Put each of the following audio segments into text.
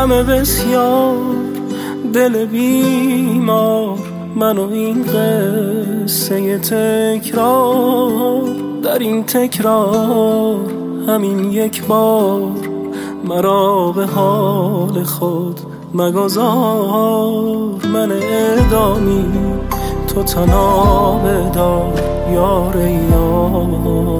غم بسیار، دل بیمار، من و این قصه تکرار. در این تکرار همین یک بار مرا به حال خود مگذار. من اعدامی تو تنها بدار یار یار.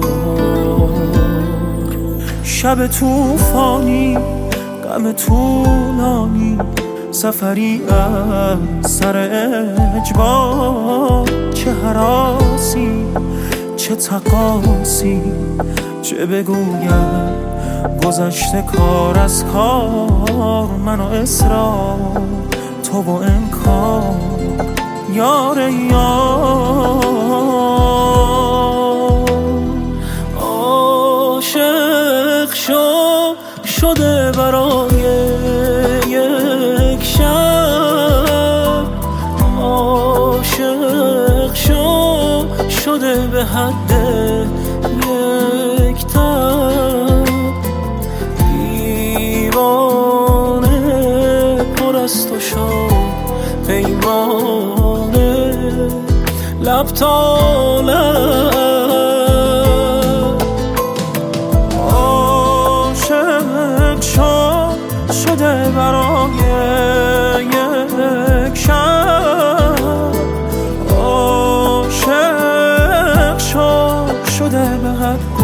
شب طوفانی، غم طولانی، سفری از سر اجبار. چه هراسی، چه تقاسی، چه بگویم گذشته کار از کار. من و اصرار، تو و انکار یار یار. عاشق شده برای یک شب. عاشق شده به حد یک تب. دیوانه پر از تو شد پیمانه، لب تا لب. عاشق شده برای یک شب. عاشق شده به حد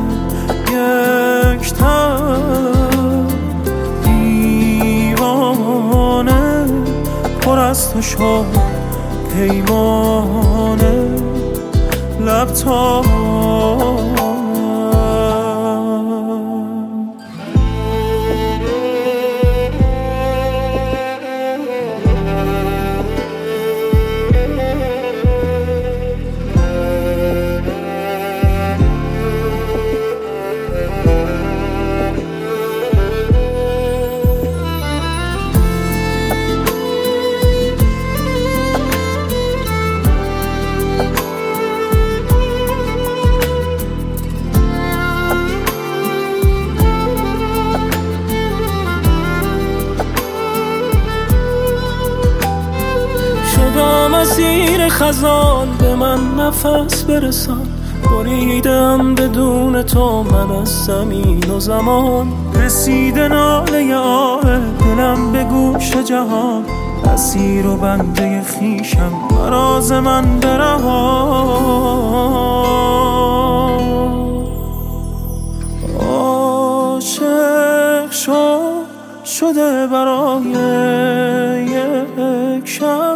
یک تب. دیوانه پر از تو شد پیمانه، لب تا مسیر خزان. به من نفس برسان، بریدم بدون تو من از زمین و زمان. رسیده ناله آه دلم به گوش جهان. اسیر و بنده خیشم، راز من برهان. عاشق شده برای یک شب.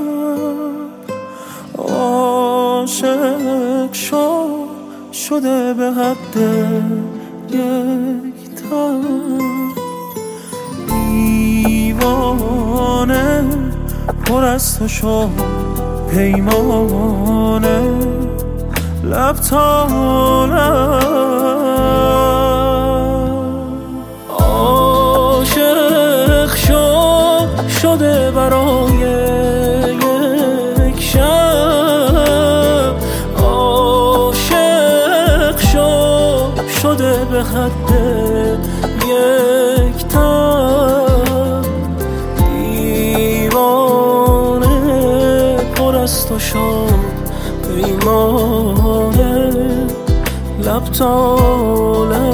عاشق شده به حد یک تب. دیوانه پر از تو شد پیمانه، لب تا لب. عاشق شده برای یک شب. عاشق شده به حد یک تب. دیوانه پر از تو شد پیمانه، لب تا لب.